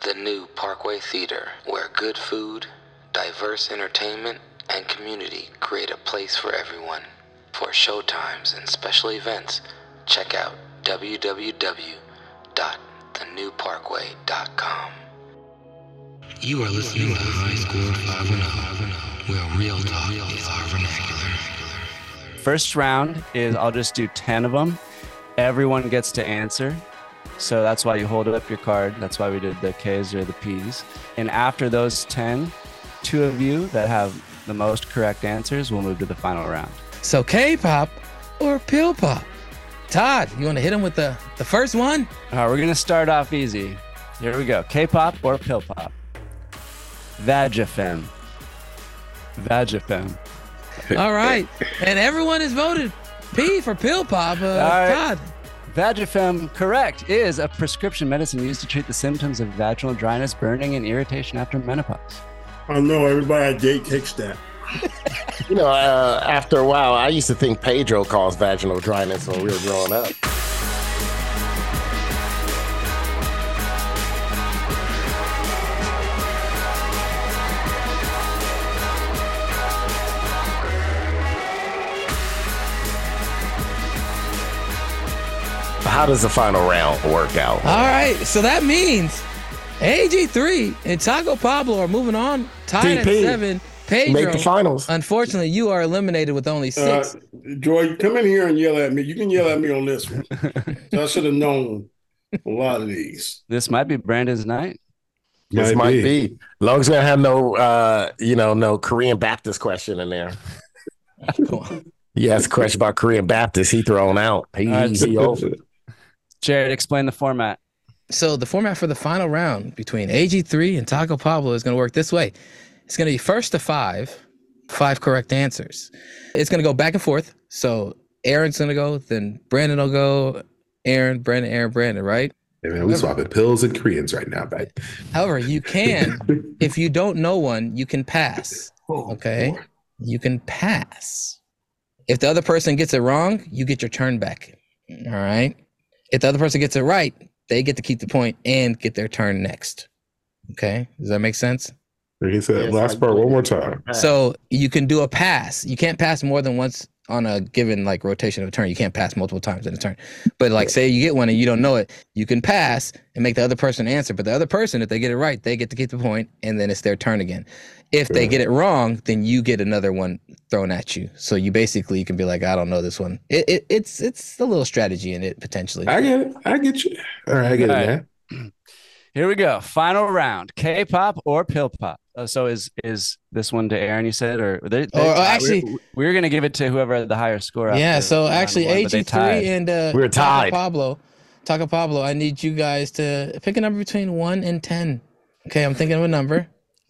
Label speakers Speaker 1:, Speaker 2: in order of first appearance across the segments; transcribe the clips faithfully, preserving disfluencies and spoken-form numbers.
Speaker 1: the new Parkway Theater, where good food, diverse entertainment, and community create a place for everyone. For showtimes and special events, check out w w w dot the new parkway dot com. You are listening to High Score five oh, where real talk is our vernacular.
Speaker 2: First round is I'll just do ten of them. Everyone gets to answer. So that's why you hold up your card. That's why we did the K's or the P's. And after those ten, two of you that have the most correct answers will move to the final round.
Speaker 3: So K-pop or pill pop? Todd, you want to hit him with the, the first one?
Speaker 2: All right, we're going to start off easy. Here we go. K-pop or pill pop? Vagifem. Vagifem.
Speaker 3: All right. And everyone has voted P for pill pop. Uh, right. Todd.
Speaker 2: Vagifem, correct, is a prescription medicine used to treat the symptoms of vaginal dryness, burning, and irritation after menopause.
Speaker 4: I know everybody I date takes that.
Speaker 5: You know, uh, after a while, I used to think Pedro caused vaginal dryness when we were growing up. How does the final round work out?
Speaker 3: All right, so that means A G three and Taco Pablo are moving on, tied
Speaker 5: D P,
Speaker 3: at seven. Pedro,
Speaker 5: make the finals.
Speaker 3: Unfortunately, you are eliminated with only six.
Speaker 4: Uh, Joy, come in here and yell at me. You can yell at me on this one. So I should have known a lot of these.
Speaker 2: This might be Brandon's night.
Speaker 5: This might, might be. be. As long as we don't have no, uh, you know, no Korean Baptist question in there. You ask a question about Korean Baptist, he thrown out. He, uh, he over.
Speaker 2: Jared, explain the format.
Speaker 3: So the format for the final round between A G three and Taco Pablo is going to work this way. It's going to be first to five, five correct answers. It's going to go back and forth. So Aaron's going to go, then Brandon will go, Aaron, Brandon, Aaron, Brandon, right?
Speaker 6: Hey man, we swapping pills and Koreans right now, babe.
Speaker 3: However, you can, if you don't know one, you can pass. Okay? You can pass. If the other person gets it wrong, you get your turn back. All right? If the other person gets it right, they get to keep the point and get their turn next. Okay? Does that make sense?
Speaker 6: He said, yes, last part one more time.
Speaker 3: So you can do a pass. You can't pass more than once on a given like rotation of a turn. You can't pass multiple times in a turn. But like say you get one and you don't know it, you can pass and make the other person answer. But the other person, if they get it right, they get to keep the point and then it's their turn again. If they get it wrong, then you get another one thrown at you. So you basically you can be like, I don't know this one. It, it it's it's a little strategy in it potentially.
Speaker 6: I get it. I get you. All right, I get All it, right. man.
Speaker 2: Here we go. Final round. K-pop or pill pop? Uh, so is is this one to Aaron, you said? Or, they, they,
Speaker 3: or actually,
Speaker 2: we we're, we're going to give it to whoever had the higher score.
Speaker 3: Yeah, so actually A G three and uh,
Speaker 5: we're tied.
Speaker 3: Taco Pablo, Taco Pablo, I need you guys to pick a number between one and ten. Okay, I'm thinking of a number.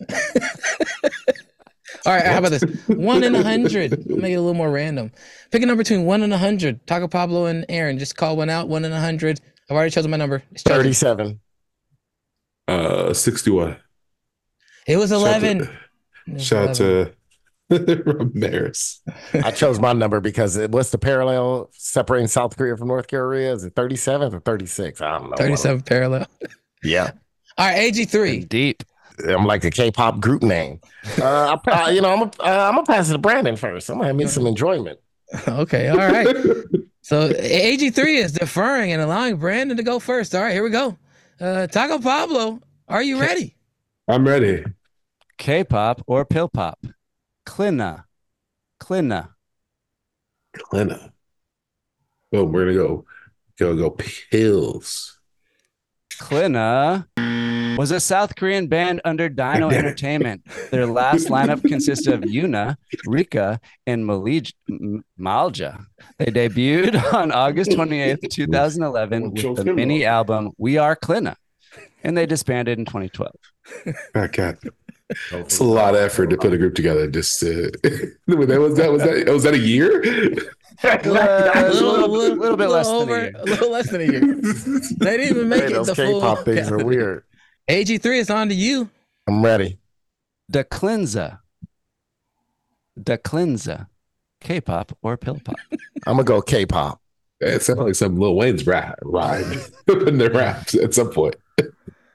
Speaker 3: All right, how about this? One and a hundred. We'll make it a little more random. Pick a number between one and a hundred. Taco Pablo and Aaron, just call one out, one and a hundred. I've already chosen my number. It's
Speaker 5: thirty-seven.
Speaker 6: Uh, sixty-one.
Speaker 3: It was eleven.
Speaker 6: Shout out to Ramirez.
Speaker 5: I chose my number because it, what's the parallel separating South Korea from North Korea? Is it thirty-seven or thirty-six? I don't know.
Speaker 3: thirty-seven parallel.
Speaker 5: Yeah.
Speaker 3: All right, A G three.
Speaker 2: Deep.
Speaker 5: I'm like a K-pop group name. Uh, I, I, you know, I'm uh, I'm gonna pass it to Brandon first. I'm gonna have me some enjoyment.
Speaker 3: Okay, all right. So A G three is deferring and allowing Brandon to go first. All right, here we go. Uh, Taco Pablo, are you ready?
Speaker 6: I'm ready.
Speaker 2: K-pop or pill pop? Klina. Klina.
Speaker 6: Klina. Oh, we're gonna go. Go go pills.
Speaker 2: Klina was a South Korean band under Dino Entertainment. Their last lineup consisted of Yuna, Rika, and Malij- Malja. They debuted on August twenty-eighth, twenty eleven with the mini album We Are Klina, and they disbanded in twenty twelve.
Speaker 6: Okay. It's a lot of effort to put a group together. Just to, that was that was that was that a year?
Speaker 3: Uh, a little, little, little bit less over, than a year. A little less than a year. They didn't even make hey, it.
Speaker 5: Those
Speaker 3: the
Speaker 5: K-pop
Speaker 3: full
Speaker 5: things are weird.
Speaker 3: A G three is on to you.
Speaker 5: I'm ready.
Speaker 2: The Cleanza. The Cleanza. K-pop or pill pop?
Speaker 5: I'm gonna go K-pop.
Speaker 6: It sounds like some Lil Wayne's rap rhyme in their raps at some point.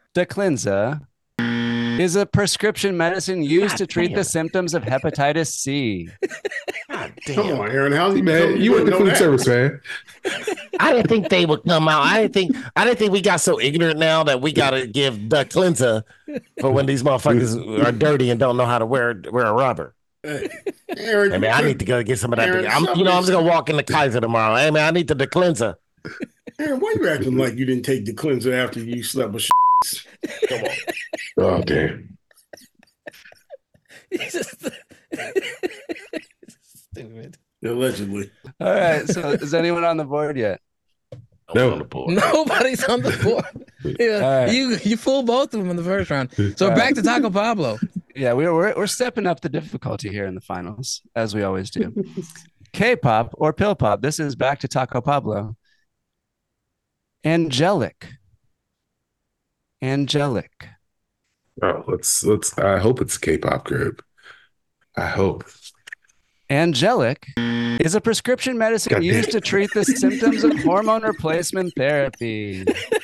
Speaker 2: Declinza is a prescription medicine used
Speaker 5: God
Speaker 2: to treat
Speaker 5: damn.
Speaker 2: the symptoms of hepatitis C.
Speaker 5: God
Speaker 4: Come
Speaker 5: damn.
Speaker 4: on, Aaron. How's he
Speaker 6: Man, you went to food service, man.
Speaker 5: I didn't think they would come out. I didn't think I didn't think we got so ignorant now that we gotta give the cleanser for when these motherfuckers are dirty and don't know how to wear wear a rubber.
Speaker 4: Hey, Aaron,
Speaker 5: Hey man, I need to go get some of that.
Speaker 4: Aaron,
Speaker 5: I'm, you know, I'm just gonna walk in the Kaiser tomorrow. Hey man, I need the, the cleanser.
Speaker 4: Aaron, why you acting like you didn't take the cleanser after you slept with?
Speaker 5: Come on.
Speaker 6: Oh damn.
Speaker 3: He's just stupid.
Speaker 4: Allegedly.
Speaker 2: All right. So is anyone on the board yet?
Speaker 6: No.
Speaker 5: On the board.
Speaker 3: Nobody's on the board. Yeah,
Speaker 2: All right.
Speaker 3: You you fooled both of them in the first round. So
Speaker 2: All
Speaker 3: back
Speaker 2: right.
Speaker 3: to Taco Pablo.
Speaker 2: Yeah, we're, we're we're stepping up the difficulty here in the finals, as we always do. K-pop or pill pop. This is back to Taco Pablo. Angelic. Angelic.
Speaker 6: Oh, let's let's. I hope it's a K-pop group. I hope.
Speaker 2: Angelic is a prescription medicine
Speaker 6: God damn.
Speaker 2: used to treat the symptoms of hormone replacement therapy.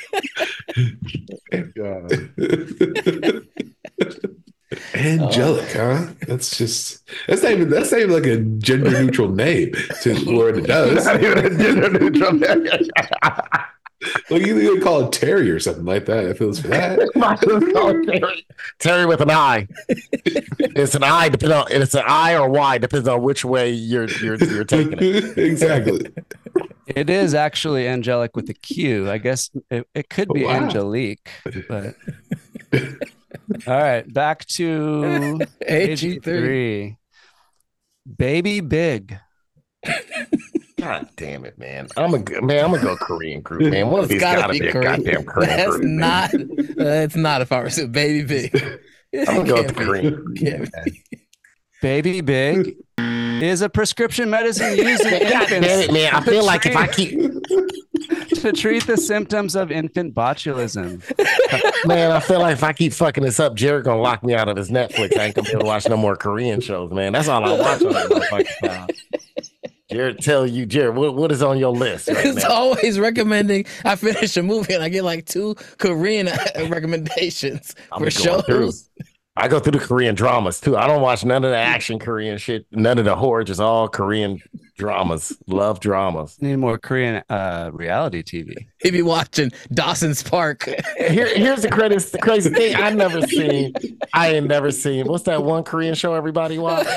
Speaker 6: Angelic, huh? That's just that's not even that's not even like a gender neutral name to where it does.
Speaker 5: Not even a gender neutral name.
Speaker 6: Like you could call it Terry or something like that. If it was for that.
Speaker 5: Terry. Terry with an I. It's an I depending on it's an I or Y depends on which way you're you're you're taking it.
Speaker 6: Exactly.
Speaker 2: It is actually angelic with a Q. I guess it, it could be
Speaker 6: Wow.
Speaker 2: Angelique, but all right, back to
Speaker 3: A G
Speaker 2: A G three. Baby Big.
Speaker 5: God damn it, man! I'm a man. I'm gonna go Korean group, man. One of these gotta, be, a goddamn Korean
Speaker 3: That's
Speaker 5: group. man.
Speaker 3: not. That's not a power suit, baby big.
Speaker 5: I'm gonna go with the
Speaker 3: Can't be.
Speaker 5: Korean.
Speaker 3: Can't be.
Speaker 2: Baby Big is a prescription medicine used in
Speaker 5: God damn
Speaker 2: infants
Speaker 5: it, man! I
Speaker 2: to
Speaker 5: feel like if I
Speaker 2: treat-
Speaker 5: keep,
Speaker 2: to treat the symptoms of infant botulism.
Speaker 5: man, I feel like if I keep fucking this up, Jared gonna lock me out of his Netflix. I ain't gonna be able to watch no more Korean shows, man. That's all I watch on that motherfucking time. Jared, tell you, Jared, what, what is on your list right
Speaker 3: It's
Speaker 5: now?
Speaker 3: always recommending. I finish a movie and I get like two Korean recommendations
Speaker 5: I'm
Speaker 3: for
Speaker 5: going through.
Speaker 3: shows.
Speaker 5: I go through the Korean dramas too. I don't watch none of the action Korean shit, none of the horror, just all Korean dramas. Love dramas.
Speaker 2: Need more Korean uh, reality T V.
Speaker 3: He be watching Dawson's Park.
Speaker 5: Here, here's the crazy, the crazy thing I never seen. I ain't never seen. What's that one Korean show everybody watch?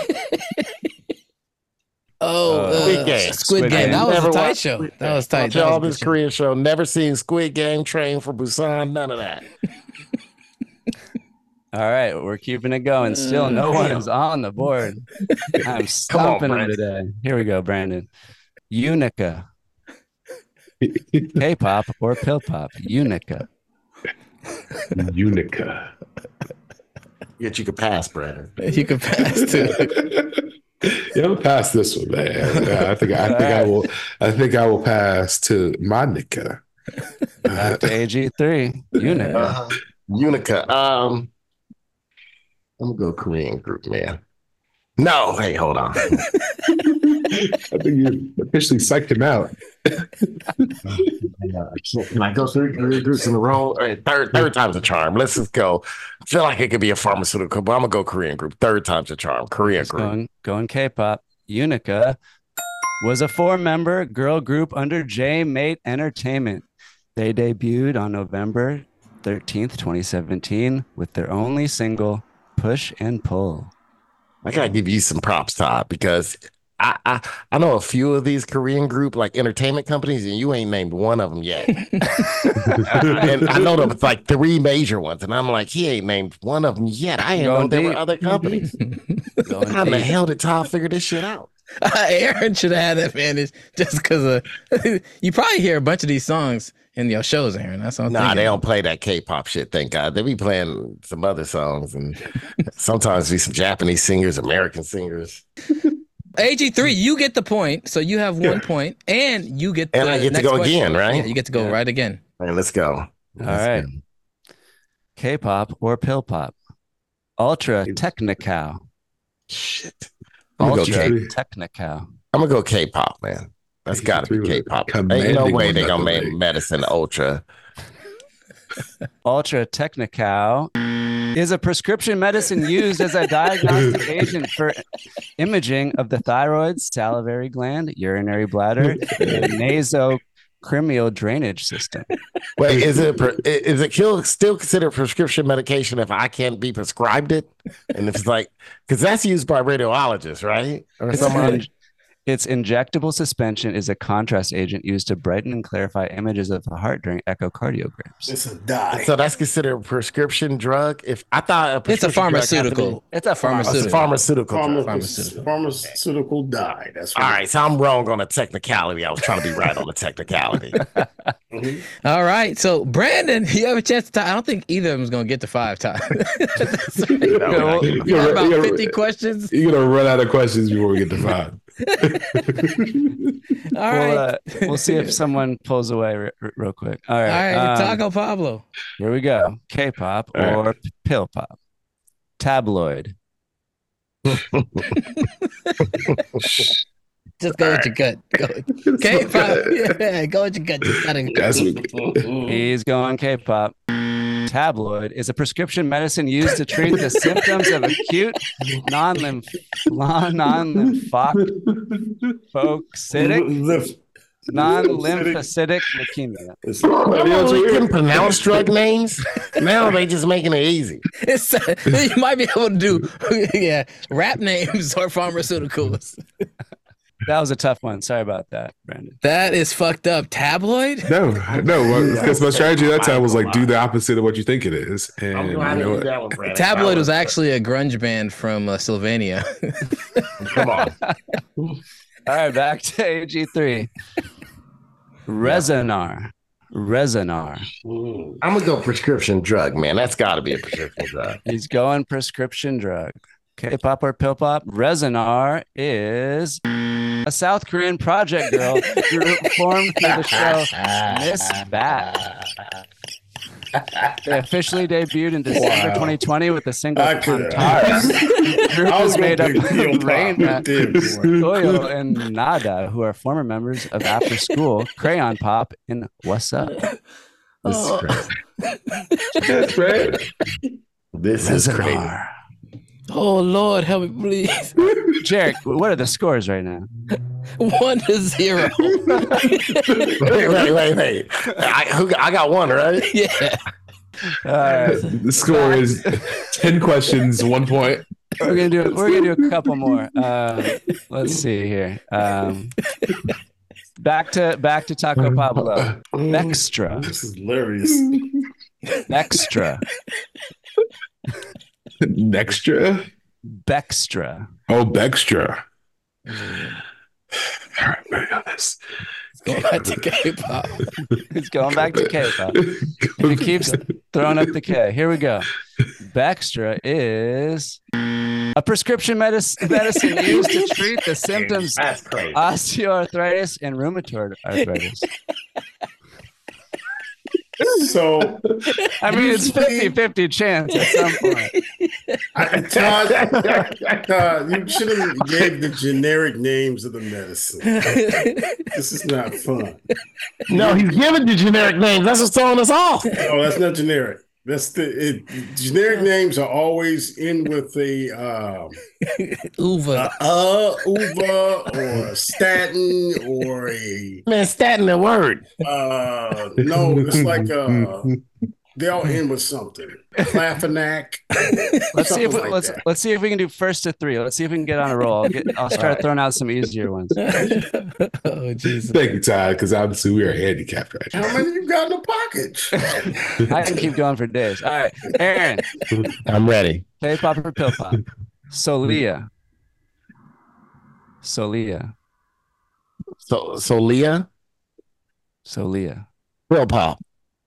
Speaker 3: Oh,
Speaker 2: Uh,
Speaker 3: uh,
Speaker 5: Squid Game.
Speaker 3: Squid
Speaker 2: Squid
Speaker 3: Game.
Speaker 2: Game.
Speaker 3: That was
Speaker 5: Never
Speaker 3: a tight
Speaker 5: watched
Speaker 3: show.
Speaker 5: Squid
Speaker 3: That was tight.
Speaker 5: Watch
Speaker 3: That was
Speaker 5: all
Speaker 3: a good
Speaker 5: this
Speaker 3: show.
Speaker 5: Korean show. Never seen Squid Game, Train for Busan. None of that.
Speaker 2: All right, we're keeping it going. Still, no one is on the board. I'm stomping them
Speaker 5: Brandon.
Speaker 2: today. Here we go, Brandon. Unica. K-pop or pill pop? Unica.
Speaker 6: Unica.
Speaker 5: Yet you could pass, Brandon.
Speaker 3: You could pass too.
Speaker 6: Yeah, I'm gonna pass this one, man. Yeah, I think I think I will. I think I will pass to Monica.
Speaker 2: Back to A G three. Unica.
Speaker 5: Uh, Unica. Um, I'm gonna go Korean group, man. No, hey, hold on.
Speaker 6: I think you officially psyched him out.
Speaker 5: Can I go through Korean groups in a row? All right, third, third time's a charm. Let's just go. I feel like it could be a pharmaceutical, but I'm gonna go Korean group. Third time's a charm. Korean
Speaker 2: Just
Speaker 5: group.
Speaker 2: Going, going K-pop. Unica was a four-member girl group under J-Mate Entertainment. They debuted on November thirteenth, twenty seventeen with their only single, Push and Pull.
Speaker 5: I gotta give you some props, Todd, because I, I I know a few of these Korean group like entertainment companies, and you ain't named one of them yet. And I know there was like three major ones, and I'm like, he ain't named one of them yet. I ain't know
Speaker 2: Going
Speaker 5: there were
Speaker 2: deep.
Speaker 5: other companies.
Speaker 2: Going
Speaker 5: How the
Speaker 2: deep.
Speaker 5: hell did Todd figure this shit out?
Speaker 3: Aaron should have had that advantage just because of you probably hear a bunch of these songs in your shows, Aaron. That's all I'm
Speaker 5: Nah,
Speaker 3: thinking.
Speaker 5: they don't play that K-pop shit. Thank God. They be playing some other songs, and sometimes be some Japanese singers, American singers,
Speaker 3: A G three, you get the point, so you have one
Speaker 6: Yeah.
Speaker 3: point, and you get.
Speaker 5: and
Speaker 3: the
Speaker 5: I get to
Speaker 3: next
Speaker 5: go
Speaker 3: question.
Speaker 5: again, right?
Speaker 3: Yeah, you get to go
Speaker 2: Yeah.
Speaker 3: right again.
Speaker 5: All right, let's go.
Speaker 2: All right. K-pop or pill pop? Ultra Technical.
Speaker 5: Shit. I'm gonna go
Speaker 2: Ultra
Speaker 5: K.
Speaker 2: Technical.
Speaker 5: I'm gonna go K-pop, man. That's got to be K-pop. Ain't no way they gonna make medicine ultra.
Speaker 2: Ultra Technical is a prescription medicine used as a diagnostic agent for imaging of the thyroid, salivary gland, urinary bladder, and nasocranial drainage system.
Speaker 5: Wait, is it pre- is it still still considered prescription medication if I can't be prescribed it? And if it's like, because that's used by radiologists, right? Or
Speaker 2: It's
Speaker 5: somebody.
Speaker 2: Its injectable suspension is a contrast agent used to brighten and clarify images of the heart during echocardiograms.
Speaker 4: It's a die.
Speaker 5: So that's considered a prescription drug. If I thought
Speaker 3: It's a
Speaker 5: prescription drug had to be-
Speaker 3: pharmaceutical.
Speaker 2: It's a
Speaker 5: Oh, it's a
Speaker 3: Pharmaceutical.
Speaker 5: pharmaceutical drug.
Speaker 4: Pharma-
Speaker 3: Pharmaceutical.
Speaker 4: pharmaceutical die. That's
Speaker 5: All
Speaker 4: right.
Speaker 5: right, so I'm wrong on the technicality. I was trying to be right on the technicality.
Speaker 4: Mhm.
Speaker 3: All right. So Brandon, you have a chance to tie. I don't think either of them is gonna get to five times.
Speaker 6: You're gonna-
Speaker 3: We got
Speaker 6: you're
Speaker 3: about
Speaker 6: gonna-
Speaker 3: fifty questions.
Speaker 6: You're gonna run out of questions before we get to five.
Speaker 3: All right.
Speaker 2: We'll, uh, we'll see if someone pulls away r- r- real quick. All
Speaker 3: All
Speaker 2: right.
Speaker 3: right.
Speaker 2: um,
Speaker 3: Taco Pablo.
Speaker 2: here we go. K-pop
Speaker 6: All right.
Speaker 2: or pill pop. Tabloid.
Speaker 3: Just go with your gut. Go. Okay. Yeah, go with your gut. Just gotta-
Speaker 6: That's what,
Speaker 2: He's going K-pop. Tabloid is a prescription medicine used to treat the symptoms of acute non-lymph non-lymphocytic
Speaker 4: Lymph-
Speaker 2: non-lymphocytic leukemia.
Speaker 4: It's-
Speaker 5: Oh, we can pronounce drug names. Now they just making it easy.
Speaker 3: It's, you might be able to do, yeah, rap names or pharmaceuticals.
Speaker 2: That was a tough one. Sorry about that, Brandon.
Speaker 3: That is fucked up. Tabloid?
Speaker 6: no, no. Because my strategy that time was like do the opposite of what you think it is. And
Speaker 5: I'm
Speaker 6: you
Speaker 5: glad
Speaker 6: know
Speaker 5: you
Speaker 6: what?
Speaker 5: that one, Brandon.
Speaker 3: Tabloid
Speaker 5: That
Speaker 3: was actually a grunge band from uh, Sylvania.
Speaker 5: Come on.
Speaker 2: All right, back to A G three. Resonar. Resonar.
Speaker 4: Mm.
Speaker 5: I'm gonna go prescription drug, man. That's got to be a prescription drug.
Speaker 2: He's going prescription drug. K-pop or pill pop? Resonar is a South Korean project girl group formed for the show Miss Bat. They officially debuted in December
Speaker 4: Wow.
Speaker 2: twenty twenty with the single
Speaker 4: I could-
Speaker 2: Contars. The group
Speaker 4: I was
Speaker 2: is
Speaker 4: gonna
Speaker 2: made up
Speaker 4: pick Peel
Speaker 2: of
Speaker 4: Pop.
Speaker 2: Raina,
Speaker 4: Damn.
Speaker 2: Goyo, and Nada, who are former members of After School, Crayon Pop, and What's Up.
Speaker 6: This is crazy. That's right.
Speaker 5: This is crazy.
Speaker 2: Resonar.
Speaker 3: Oh, Lord, help me, please.
Speaker 2: Jarek, what are the scores right now?
Speaker 3: One to zero.
Speaker 5: Wait, wait, wait, wait. I, who, I got one, right?
Speaker 3: Yeah.
Speaker 2: All right.
Speaker 6: The score is ten questions, one point.
Speaker 2: We're gonna do we're gonna do a couple more. Um, let's see here. Um, back to back to Taco Pablo. Extra,
Speaker 4: This is hilarious.
Speaker 2: extra,
Speaker 6: Nextra?
Speaker 2: Bextra.
Speaker 6: Oh, Bextra. All right, ready on this.
Speaker 3: Going back to K-pop.
Speaker 2: He's going back to K-pop. He keeps throwing up the K. Here we go. Bextra is a prescription medicine medicine used to treat the symptoms of
Speaker 5: That's crazy.
Speaker 2: osteoarthritis and rheumatoid arthritis.
Speaker 4: So,
Speaker 2: I mean, it's fifty-fifty chance at some point.
Speaker 4: I, Todd, Todd, you should have gave the generic names of the medicine. This is not fun.
Speaker 5: No, he's giving you generic names. That's what's throwing us off.
Speaker 4: No, that's not generic. That's the it, generic names are always in with a um,
Speaker 3: Uva.
Speaker 4: a uh, uva or a statin or a
Speaker 5: Man, statin the word.
Speaker 4: uh, no. It's like uh, they all end with something. Clafinac.
Speaker 2: Let's see if we,
Speaker 4: Something like
Speaker 2: let's
Speaker 4: that.
Speaker 2: let's see if we can do first to three. Let's see if we can get on a roll. I'll, get, I'll start throwing out some easier ones.
Speaker 3: Oh, Jesus.
Speaker 6: Thank you, Todd, because obviously we are handicapped right now.
Speaker 4: How many you got in the pocket?
Speaker 2: I can keep going for days. All right, Aaron,
Speaker 5: I'm ready.
Speaker 2: K-pop or pill pop? Solia. Solia.
Speaker 5: So, so Leah,
Speaker 2: Solia.
Speaker 5: real pop.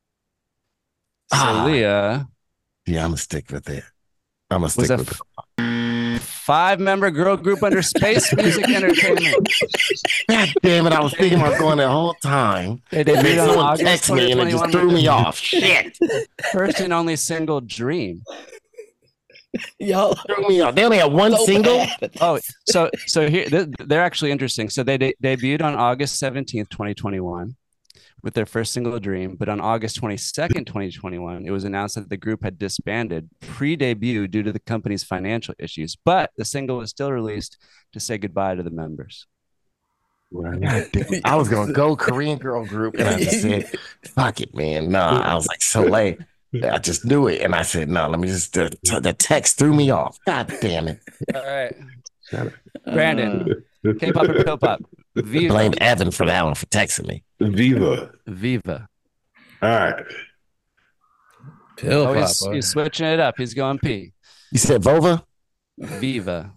Speaker 5: Ah.
Speaker 2: Solia
Speaker 5: Yeah, I'm gonna stick with it. I'm gonna
Speaker 2: was
Speaker 5: stick
Speaker 2: a
Speaker 5: with it.
Speaker 2: f- five-member girl group under Space Music Entertainment.
Speaker 5: God damn it! I was thinking about going the whole time.
Speaker 2: They
Speaker 5: And then
Speaker 2: debuted on
Speaker 5: someone
Speaker 2: August
Speaker 5: texted me and it just
Speaker 2: twenty twenty-one
Speaker 5: threw
Speaker 2: with
Speaker 5: me off. Shit,
Speaker 2: the first and only single, Dream.
Speaker 3: Y'all.
Speaker 5: threw me off. They only have one
Speaker 3: so
Speaker 5: single.
Speaker 3: bad.
Speaker 2: Oh, so so here th- they're actually interesting. So they de- debuted on August seventeenth, twenty twenty-one, with their first single Dream, but on August twenty-second, twenty twenty-one, it was announced that the group had disbanded pre-debut due to the company's financial issues, but the single was still released to say goodbye to the members.
Speaker 5: God damn, I was gonna go Korean girl group, and I just said, "Fuck it, man." No, I was like so late. I just knew it, and I said, "No, let me just." The, the text threw me off. God damn it!
Speaker 2: All right, Brandon, K-pop or pill pop? Viva.
Speaker 5: Blame Evan for that one for texting me.
Speaker 6: Viva.
Speaker 2: Viva.
Speaker 6: All right.
Speaker 3: Pill
Speaker 2: Oh,
Speaker 3: pop.
Speaker 2: he's, he's switching it up. He's going P.
Speaker 5: You said Vova?
Speaker 2: Viva.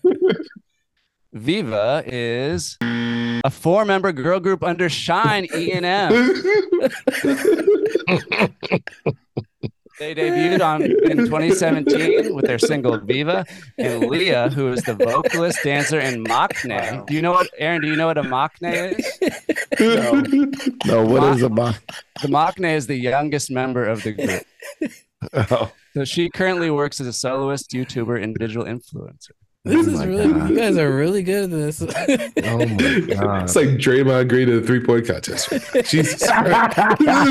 Speaker 2: Viva is a four-member girl group under Shine E and M. They debuted on in twenty seventeen with their single Viva, and Leah, who is the vocalist, dancer, and maknae. Do you know what, Aaron? Do you know what a maknae is?
Speaker 5: No. No, what
Speaker 2: Ma-
Speaker 5: is a box?
Speaker 2: The maknae is the youngest member of the group.
Speaker 5: Oh.
Speaker 2: So she currently works as a soloist, YouTuber, and digital influencer.
Speaker 3: This
Speaker 5: Oh
Speaker 3: is
Speaker 5: my
Speaker 3: really,
Speaker 5: God.
Speaker 3: you guys are really good at this.
Speaker 5: Oh my God.
Speaker 6: It's like Draymond Green in the three point contest. Jesus Christ.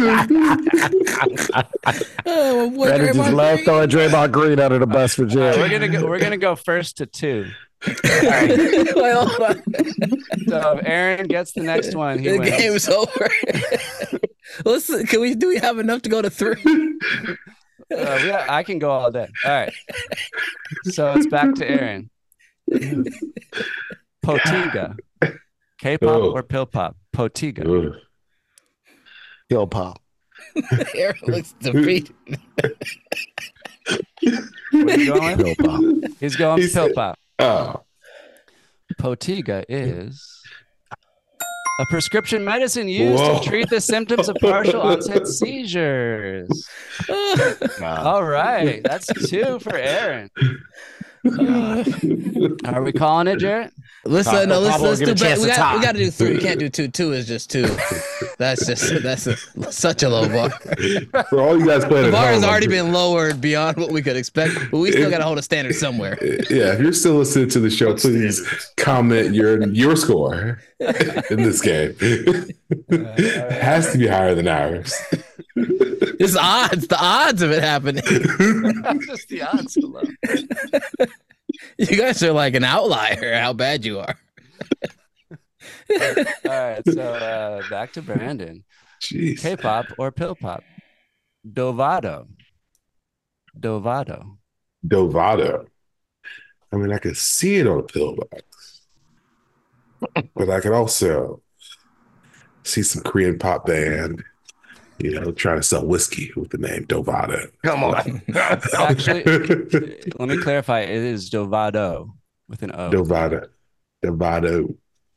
Speaker 3: Oh, boy,
Speaker 5: Brandon just
Speaker 3: Draymond
Speaker 5: love
Speaker 3: Green.
Speaker 5: throwing Draymond Green under the bus for
Speaker 2: All right,
Speaker 5: jail.
Speaker 2: we're gonna go. We're gonna go first to two.
Speaker 3: Wait, hold on.
Speaker 2: So if Aaron gets the next one, he
Speaker 3: The
Speaker 2: wins.
Speaker 3: game's over. Let's. Can we? Do we have enough to go to three?
Speaker 2: Uh, we I can go all day. All right. So it's back to Aaron. Potiga. K-pop
Speaker 6: Oh.
Speaker 2: or pill pop? Potiga.
Speaker 6: Ugh.
Speaker 5: Yo, Pop.
Speaker 3: Aaron looks defeated.
Speaker 2: What are you going with?
Speaker 5: Yo, Pop.
Speaker 2: He's going
Speaker 6: He
Speaker 2: pill
Speaker 6: said-
Speaker 2: pop.
Speaker 6: Oh.
Speaker 2: Potiga is a prescription medicine used
Speaker 6: Whoa.
Speaker 2: to treat the symptoms of partial onset seizures. All right. That's two for Aaron. Are we calling it, Jarrett?
Speaker 3: Let's uh,
Speaker 5: Pablo-
Speaker 3: no, let's
Speaker 5: Pablo
Speaker 3: let's
Speaker 5: get
Speaker 3: do
Speaker 5: a
Speaker 3: better.
Speaker 5: chance
Speaker 3: We
Speaker 5: to
Speaker 3: got
Speaker 5: tie.
Speaker 3: we got to do three. We can't do two. Two is just two. That's just that's a, such a low bar.
Speaker 6: For all you guys playing
Speaker 3: The
Speaker 6: at
Speaker 3: bar
Speaker 6: home,
Speaker 3: has
Speaker 6: I'm
Speaker 3: already
Speaker 6: just-
Speaker 3: been lowered beyond what we could expect, but we still got to hold a standard somewhere.
Speaker 6: Yeah, if you're still listening to the show, please comment your your score in this game. It has to be higher than ours.
Speaker 3: It's odds. The odds of it happening.
Speaker 2: Just the odds so low.
Speaker 3: You guys are like an outlier. How bad you are.
Speaker 2: All right. So uh, back to Brandon.
Speaker 6: Jeez.
Speaker 2: K-pop or pill pop? Dovado. Dovado.
Speaker 6: Dovado. I mean, I could see it on a pillbox, but I could also see some Korean pop band, you know, trying to sell whiskey with the name Dovado.
Speaker 5: Come on.
Speaker 2: Actually, let me clarify. It is Dovado with an O,
Speaker 6: Dovado. Dovado.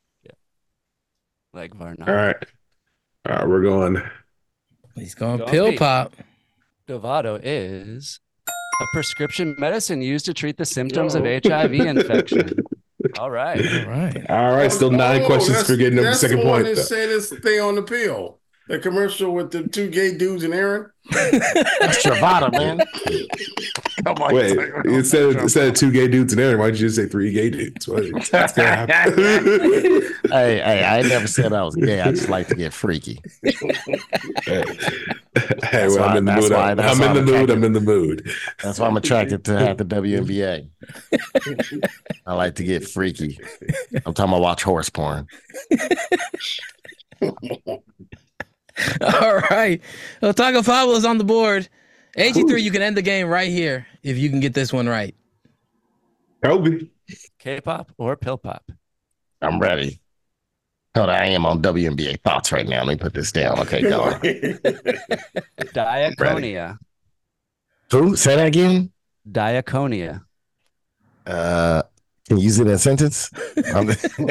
Speaker 2: like Varna.
Speaker 6: All right. All right, we're going.
Speaker 3: He's going
Speaker 2: Go
Speaker 3: pill
Speaker 2: Pete.
Speaker 3: pop.
Speaker 2: Dovado is a prescription medicine used to treat the symptoms of
Speaker 6: Yo.
Speaker 2: H I V infection. All right.
Speaker 3: All right.
Speaker 6: All right, still nine
Speaker 4: Oh,
Speaker 6: questions
Speaker 4: that's-
Speaker 6: for getting over the
Speaker 4: that's
Speaker 6: second
Speaker 4: the one
Speaker 6: point.
Speaker 4: that
Speaker 6: though.
Speaker 4: said this thing on the pill. The commercial with the two gay dudes and Aaron.
Speaker 5: That's Travada, man. Come on.
Speaker 6: Wait, instead of, instead of two gay dudes and Aaron, why'd you just say three gay dudes? What, what's gonna happen?
Speaker 5: Hey, hey, I ain't never said I was gay. I just like to get freaky.
Speaker 6: Hey, hey
Speaker 5: That's
Speaker 6: well,
Speaker 5: why-
Speaker 6: I'm in the
Speaker 5: that's
Speaker 6: mood.
Speaker 5: why-
Speaker 6: I'm,
Speaker 5: that's
Speaker 6: I'm
Speaker 5: why
Speaker 6: in the
Speaker 5: I'm
Speaker 6: mood.
Speaker 5: attracted.
Speaker 6: I'm in the mood.
Speaker 5: That's why I'm attracted to at the W N B A. I like to get freaky. I'm talking about watch horse porn.
Speaker 3: All right. Well, Taco Pablo is on the board. A G three, you can end the game right here if you can get this one right.
Speaker 6: Kobe.
Speaker 2: K-pop or pill pop?
Speaker 5: I'm ready. Hold on, I am on W N B A thoughts right now. Let me put this down. Okay, go on.
Speaker 2: Diaconia.
Speaker 5: Who? Say that again.
Speaker 2: Diaconia.
Speaker 5: Uh, can you use it in a sentence? Um,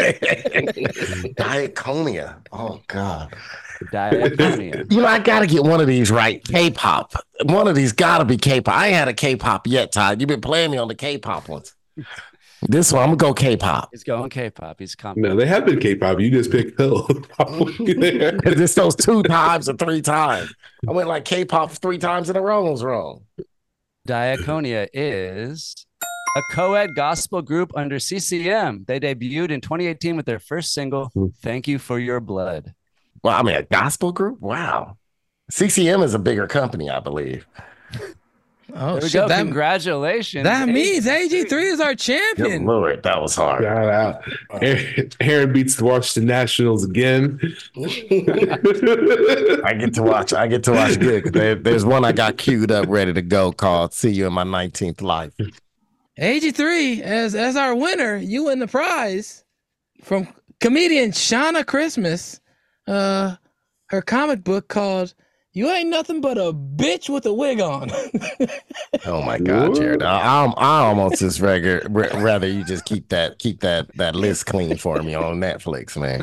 Speaker 5: Diaconia. Oh God.
Speaker 2: Diaconia.
Speaker 5: You know, I gotta get one of these right. K-pop. One of these gotta be K-pop. I ain't had a K-pop yet, Todd. You've been playing me on the K-pop ones. This one, I'm gonna go K-pop.
Speaker 2: He's going K-pop. He's confident.
Speaker 6: No, they have been K-pop. You just picked Pill.
Speaker 5: Because it's those two times or three times. I went like K-pop three times in a row. I was wrong.
Speaker 2: Diaconia is a co-ed gospel group under C C M. They debuted in twenty eighteen with their first single, Thank You for Your Blood.
Speaker 5: Well, I mean, a gospel group? Wow. C C M is a bigger company, I believe.
Speaker 3: Oh,
Speaker 2: There we
Speaker 3: shit.
Speaker 2: go.
Speaker 3: That,
Speaker 2: Congratulations.
Speaker 3: that
Speaker 2: A G
Speaker 3: means A G three is our
Speaker 5: Good
Speaker 3: champion.
Speaker 5: Lord, that was hard.
Speaker 6: Shout out. Aaron, Aaron beats the Washington Nationals again.
Speaker 5: I get to watch. I get to watch good. 'Cause There, there's one I got queued up, ready to go, called "See You in My nineteenth Life."
Speaker 3: A G three, as as our winner, you win the prize from comedian Shauna Christmas. Uh, her comic book called "You Ain't Nothing But a Bitch with a Wig On."
Speaker 5: Oh my God, Jared! I, I'm I almost just regular, rather you just keep that keep that that list clean for me on Netflix, man.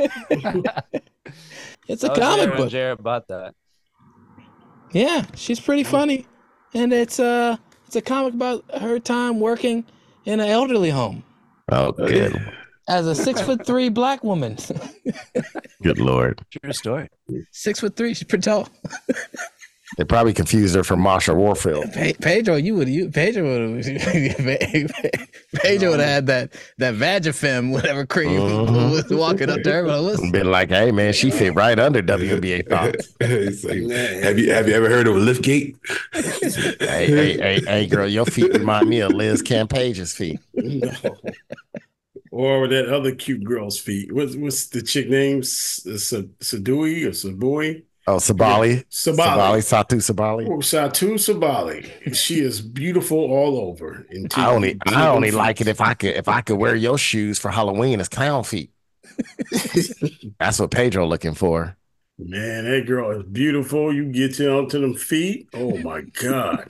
Speaker 3: It's a
Speaker 2: I was
Speaker 3: comic
Speaker 2: there when
Speaker 3: book.
Speaker 2: Jared bought that.
Speaker 3: Yeah, she's pretty funny, and it's uh it's a comic about her time working in an elderly home
Speaker 5: Oh, good,
Speaker 3: as a six foot three black woman.
Speaker 5: good Lord!
Speaker 2: True story.
Speaker 3: Six foot three, she's pretty tall.
Speaker 5: They probably confused her for Marsha Warfield.
Speaker 3: Pe- Pedro, you would you Pedro would Pedro would have had that that Vagifem, whatever cream
Speaker 5: Mhm.
Speaker 3: was walking up there. But listen,
Speaker 5: Been like, hey man, she fit right under W N B A thoughts.
Speaker 6: It's like, have you have you ever heard of a lift gate?
Speaker 5: Hey, hey, hey, hey, girl, your feet remind me of Liz Campage's feet.
Speaker 4: No. Or that other cute girl's feet. What's what's the chick name? S- Sa- Sadui or Sabui?
Speaker 5: Oh, Sabali,
Speaker 4: Sabali.
Speaker 5: Satu Sabali.
Speaker 4: Oh, Satu Sabali. She is beautiful all over.
Speaker 5: I only, I only like it if I could, if I could wear your shoes for Halloween as clown feet. That's what Pedro looking for.
Speaker 4: Man, that girl is beautiful. You get you onto them feet. Oh my God.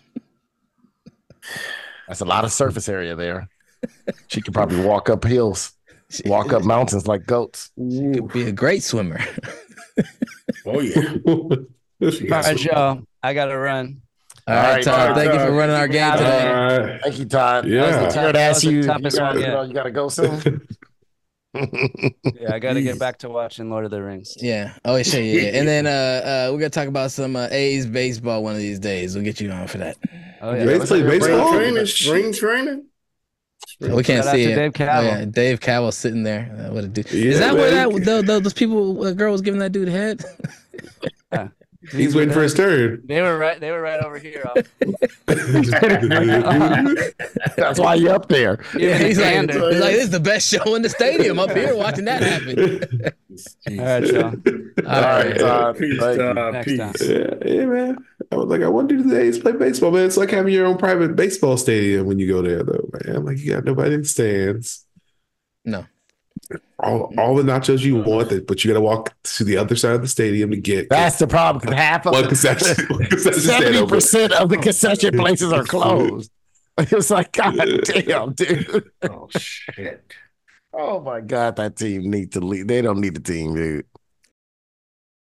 Speaker 5: That's a lot of surface area there. She could probably walk up hills, walk up mountains like goats.
Speaker 3: could be a great swimmer.
Speaker 4: Oh yeah. She
Speaker 2: All
Speaker 4: got
Speaker 2: right,
Speaker 4: some-
Speaker 2: y'all. I got to run.
Speaker 3: All right,
Speaker 5: right,
Speaker 3: Todd.
Speaker 4: Todd.
Speaker 3: Thank you for running our game
Speaker 2: All
Speaker 3: today.
Speaker 6: All right.
Speaker 5: Thank you, Todd.
Speaker 6: Yeah.
Speaker 5: I was
Speaker 2: That
Speaker 5: to ask
Speaker 2: was the
Speaker 5: you, you,
Speaker 2: toughest
Speaker 5: got,
Speaker 2: one yet.
Speaker 5: you got to go soon.
Speaker 2: Yeah, I got to get
Speaker 4: Jeez.
Speaker 2: back to watching Lord of the Rings.
Speaker 3: Yeah. Oh, sure. Yeah. yeah. And then uh, uh, we're gonna talk about some uh, A's baseball one of these days. We'll get you on for that.
Speaker 2: Oh, yeah.
Speaker 6: They play
Speaker 4: Spring
Speaker 6: baseball?
Speaker 4: training. Spring training.
Speaker 3: We can't
Speaker 2: Shout out
Speaker 3: see
Speaker 2: to
Speaker 3: it.
Speaker 2: Dave Cavill.
Speaker 3: Oh, yeah. Dave Cavill sitting there. Uh, what a dude.
Speaker 6: Yeah,
Speaker 3: Is that where
Speaker 6: man.
Speaker 3: that tho- tho- those people, the girl was giving that dude a head?
Speaker 6: He's waiting for his turn.
Speaker 2: They were right. They were right over here.
Speaker 5: That's why you're up there.
Speaker 3: Yeah, he's like, he's
Speaker 2: Gander.
Speaker 3: like, this is the best show in the stadium up here watching that happen.
Speaker 2: All right, y'all.
Speaker 3: All right.
Speaker 5: Todd.
Speaker 4: Peace,
Speaker 5: Thank you.
Speaker 4: Todd.
Speaker 2: Next
Speaker 4: Peace.
Speaker 2: time.
Speaker 6: Yeah, yeah, man. I was like, I wonder do the A's play baseball, man. It's like having your own private baseball stadium when you go there, though, man. Like you got nobody in the stands.
Speaker 3: No.
Speaker 6: All, all the nachos you want, that, but you got to walk to the other side of the stadium to get
Speaker 5: That's the problem. 'Cause half of
Speaker 6: one concession. One concession stand
Speaker 5: seventy
Speaker 6: open.
Speaker 5: percent of the concession places are closed. It's like, God damn, dude.
Speaker 4: Oh shit.
Speaker 5: Oh my God, that team needs to leave. They don't need the team, dude.